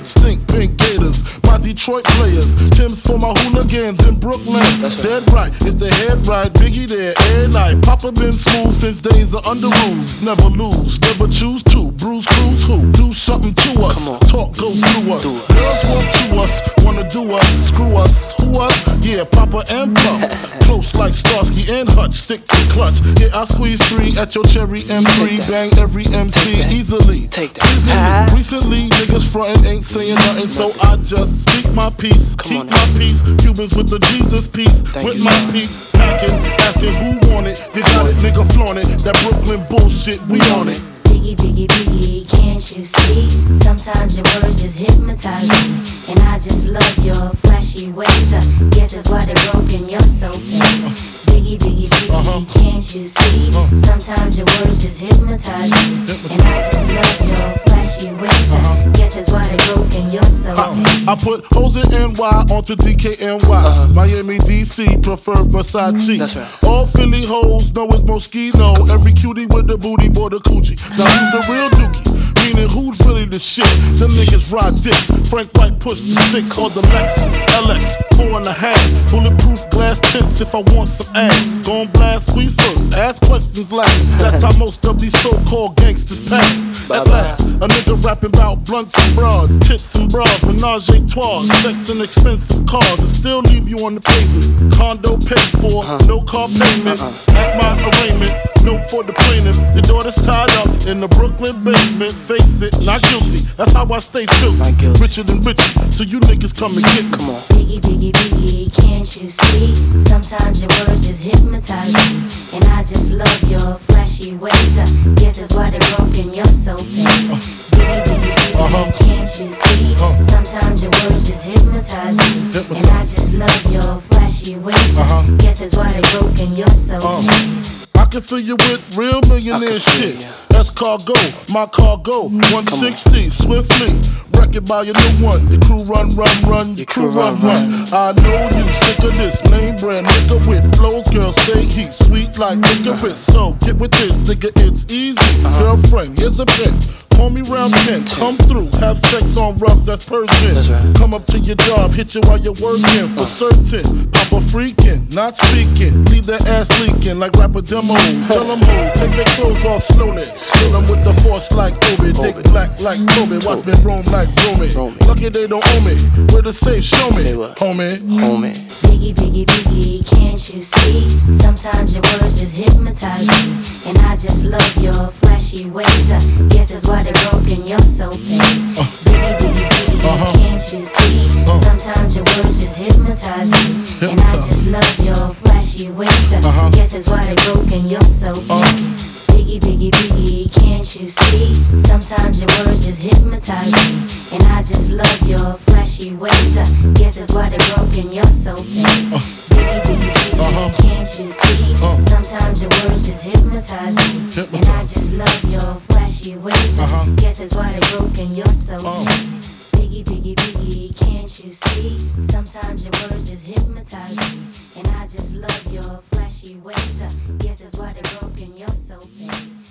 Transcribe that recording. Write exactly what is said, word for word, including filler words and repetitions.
stink pink gators. My Detroit players, Tim's for my hooligans in Brooklyn. That's dead right, if the head right, Biggie there every night. Papa been smooth since days of under rules. Never lose, never choose to. Bruise, cruise, who? Do something to us. Talk, go through us. Girls want to us, wanna do us. Screw us, who us? Yeah, Papa and Puff. Close like Starsky and Hutch, stick to clutch. Yeah, I squeeze three at your cherry M three. Bang every M C easily. Take that. Recently, recently, niggas frontin' ain't saying nothing, so I just speak my peace, keep my peace. Cubans with the Jesus peace, with my peace. Packing, asking who want it. You got it, nigga, flaunt it. That Brooklyn bullshit, we on it. Biggie, Biggie, Biggie, can't you see? Sometimes your words just hypnotize me, and I just love your flashy ways. I guess that's why they're broken, you're so fake. Biggie, Biggie, Biggie, uh-huh. can't you see? Uh-huh. Sometimes your words just hypnotize me, and I just love your flashy ways. Uh-huh. Guess that's why they're broken, you're so fake. I, I put hoes in N Y onto D K N Y. Uh-huh. Miami, D C, prefer Versace. That's right. All Philly hoes know it's Moschino. Every cutie with the booty, boy, the coochie. Now who's the real dookie? Meaning who's really the shit? Them niggas ride dicks. Frank White push the six or the Lexus L X four and a half. Bulletproof glass tints if I want some ass. Gon' blast squeeze first, ask questions last. That's how most of these so-called gangsters pass. At last, a nigga rapping about blunts and broads, tits and bras, menage a trois, sex and expensive cars, and still leave you on the pavement. Condo paid for, no car payment. At my arraignment, note for the plaintiff. Your daughter's tied up in the Brooklyn basement. Face it, not guilty. That's how I stay still. Richer than richer, so you niggas come and get me. Come on. Biggie, Biggie, Biggie, can't you see? Sometimes your words just hypnotize me, and I just love your flashy ways. I guess that's why they're broken, you're so fake. Biggie, Biggie, Biggie, uh-huh. can't you see? Uh-huh. Sometimes your words just hypnotize me, hypnotize. And I just love your flashy ways. Uh-huh. I guess that's why they're broken, you're so uh-huh. fake. I can fill you with real millionaire shit. That's cargo, my cargo. one sixty, swiftly. Wreck it by your new one. Your crew run, run, run. Your crew run, run. I know you sick of this name brand nigga with flows. Girl, say he's sweet like licorice. So get with this, nigga, it's easy. Girlfriend, here's a pin. Call me round ten, come through, have sex on rugs, that's Persian. That's right. Come up to your job, hit you while you're working, for certain. Papa freaking, not speaking, leave that ass leaking like rapper demo. Tell them ho, take their clothes off slowly. Kill them with the force like Obi, dick black like Kobe. Watch me roam like Romy. Lucky they don't owe me, where to say show me, homie. Homie. Biggie, Biggie, Biggie, can't you see? Sometimes your words just hypnotize me, and I just love your flashy ways. I guess that's why they're broken, you're so fake. Uh, Biggie, Biggie, Biggie, uh-huh. can't you see? Uh, Sometimes your words just hypnotize me, hypnotize. And I just love your flashy ways. I uh-huh. guess that's why they're broken, you're so fake. Uh, Biggie, Biggie, Biggie, can't you see? Sometimes your words just hypnotize me, and I just love your flashy ways. I guess that's why they're broken, you're so fake. Uh, Biggie, Biggie, Biggie, uh-huh. can't you see? Uh, Sometimes your words just hypnotize me, hypnotize. And I just love your flashy ways. I uh-huh. guess that's why they're broken, you're so uh. fake. Biggie, Biggie, Biggie, can't you see? Sometimes your words just hypnotize me, and I just love your flashy ways. I guess that's why they're broken, you're so fake.